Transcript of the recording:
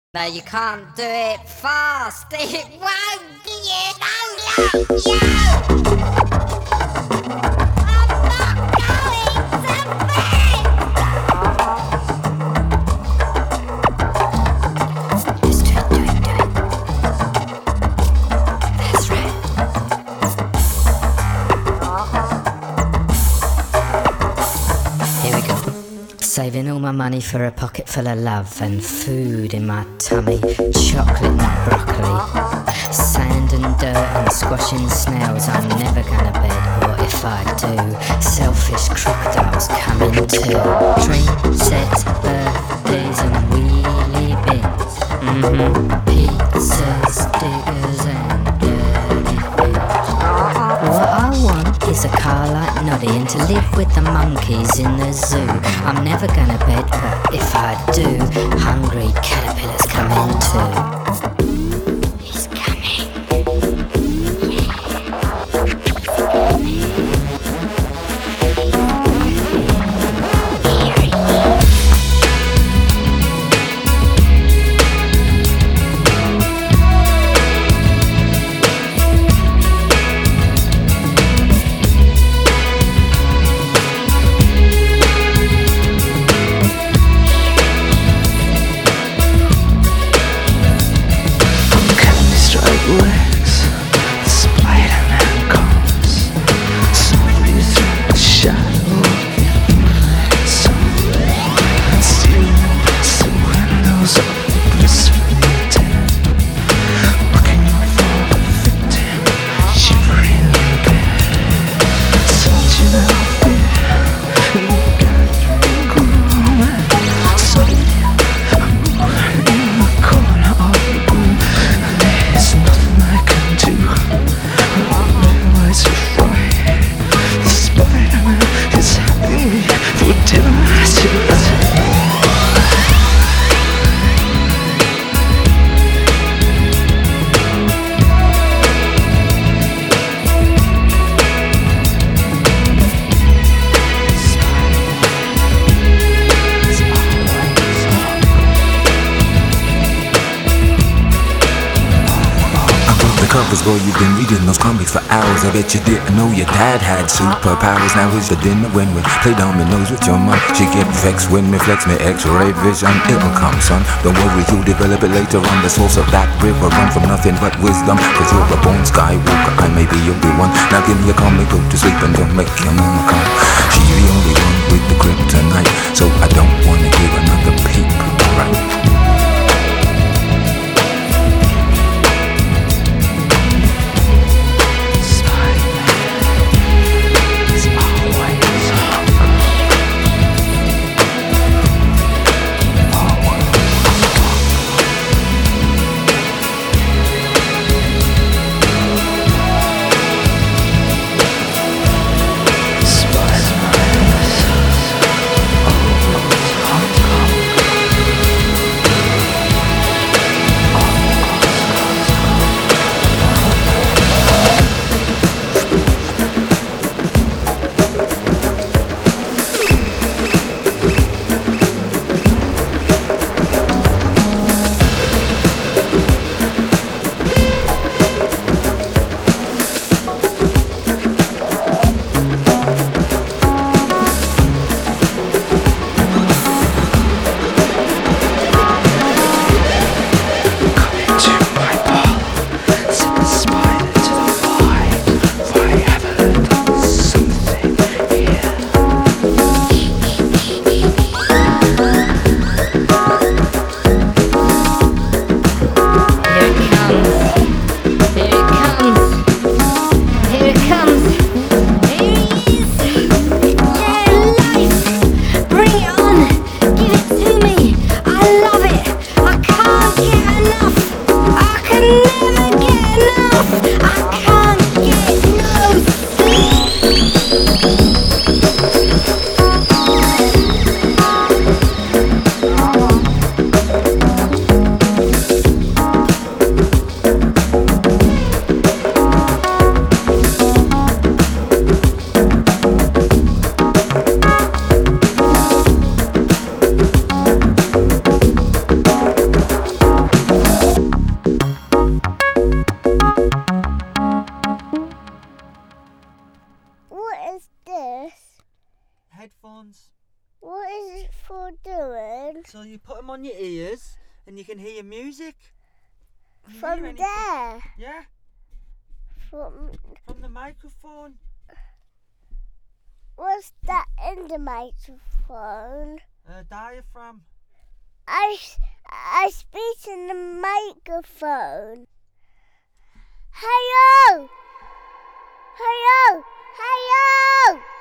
No, you can't do it fast. It won't, you know, like you. I'm not going to bed. Just do it. That's right. Here we go. Saving all my money for a pocket full of love and food in my tummy, chocolate and broccoli, sand and dirt and squashing snails. I'm never gonna bed, or if I do, selfish crocodiles coming too. Dream sets, birthdays and wheelie bins, pizzas, diggers and dirty things. What I want is a car like Noddy and to live with the monkeys in the zoo. I'm never gonna bed, but if I do, hungry caterpillars come in too. He's coming. Legs, Spider-Man comes softly through the shadow of the sun, stealing past the windows of the blissfully dead, looking for the victim, shivering in bed, searching out fear in the gathering gloom. Suddenly, I'm moving in the corner of the room. There's nothing I can do. My eyes are fried. The Spider-Man is having me for dinner tonight. Covers, boy, you've been reading those comics for hours. I bet you didn't know your dad had superpowers. Now here's the dinner when we play dominoes with your mom. She get vexed when me flex me X-ray vision. It'll come, son. Don't worry, you'll develop it later on. The source of that river run from nothing but wisdom. Cause you're a born skywalker, I may be your one. Now give me a comic book to sleep and don't make your mama come. She's the only one with the kryptonite, so I don't wanna hear another peep, alright? Spider-Man is always on call. headphones. What is it for doing? So you put them on your ears and you can hear music. Can you hear From anything? there. Yeah, From from the microphone. what's that in the microphone? Diaphragm. I speak in the microphone. Hello! Hello! Hello!